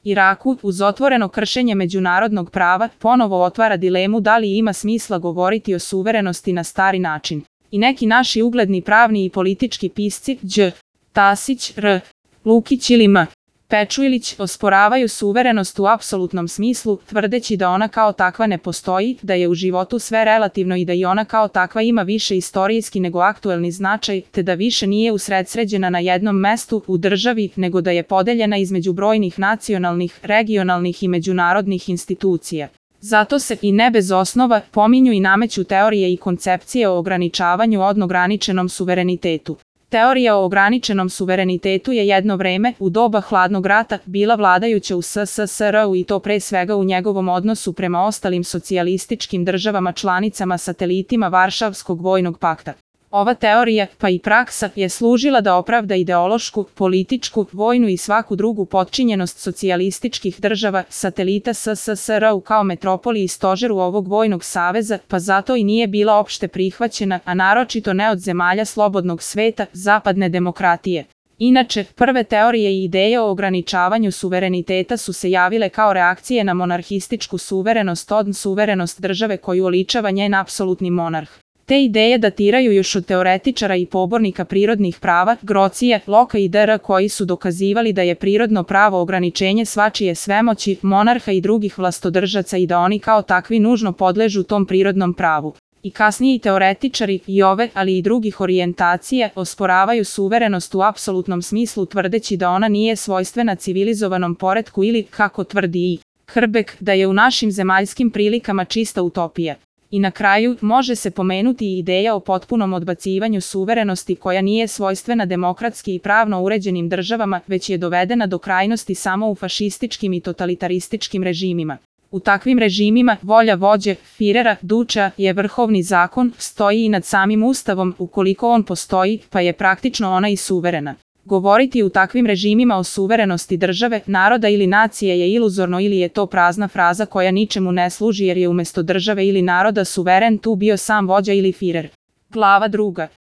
Iraku, uz otvoreno kršenje međunarodnog prava, ponovo otvara dilemu da li ima smisla govoriti o suverenosti na stari način. I neki naši ugledni pravni i politički pisci, Đ. Tasić, R. Lukić ili M. Pečuilić, osporavaju suverenost u apsolutnom smislu, tvrdeći da ona kao takva ne postoji, da je u životu sve relativno i da i ona kao takva ima više istorijski nego aktuelni značaj, te da više nije usredsređena na jednom mestu u državi, nego da je podeljena između brojnih nacionalnih, regionalnih i međunarodnih institucija. Zato se, i ne bez osnova, pominju i nameću teorije i koncepcije o ograničavanju odograničenom suverenitetu. Teorija o ograničenom suverenitetu je jedno vreme, u doba hladnog rata, bila vladajuća u SSSR-u i to pre svega u njegovom odnosu prema ostalim socijalističkim državama članicama satelitima Varšavskog vojnog pakta. Ova teorija, pa i praksa, je služila da opravda ideološku, političku, vojnu i svaku drugu potčinjenost socijalističkih država, satelita SSSR-u kao metropoli i stožeru ovog vojnog saveza, pa zato i nije bila opšte prihvaćena, a naročito ne od zemalja slobodnog sveta, zapadne demokratije. Inače, prve teorije i ideje o ograničavanju suvereniteta su se javile kao reakcije na monarhističku suverenost, suverenost države koju oličava njen apsolutni monarh. Te ideje datiraju još od teoretičara i pobornika prirodnih prava, Grocije, Loka i dr. koji su dokazivali da je prirodno pravo ograničenje svačije svemoći, monarha i drugih vlastodržaca i da oni kao takvi nužno podležu tom prirodnom pravu. I kasniji teoretičari i ove, ali i drugih orijentacija, osporavaju suverenost u apsolutnom smislu tvrdeći da ona nije svojstvena civilizovanom poretku ili, kako tvrdi i Hrbek, da je u našim zemaljskim prilikama čista utopija. I na kraju, može se pomenuti i ideja o potpunom odbacivanju suverenosti koja nije svojstvena demokratski i pravno uređenim državama, već je dovedena do krajnosti samo u fašističkim i totalitarističkim režimima. U takvim režimima, volja vođe, Firera, Duča, je vrhovni zakon, stoji i nad samim ustavom, ukoliko on postoji, pa je praktično ona i suverena. Govoriti u takvim režimima o suverenosti države, naroda ili nacije je iluzorno ili je to prazna fraza koja ničemu ne služi jer je umjesto države ili naroda suveren tu bio sam vođa ili Firer. Glava 2.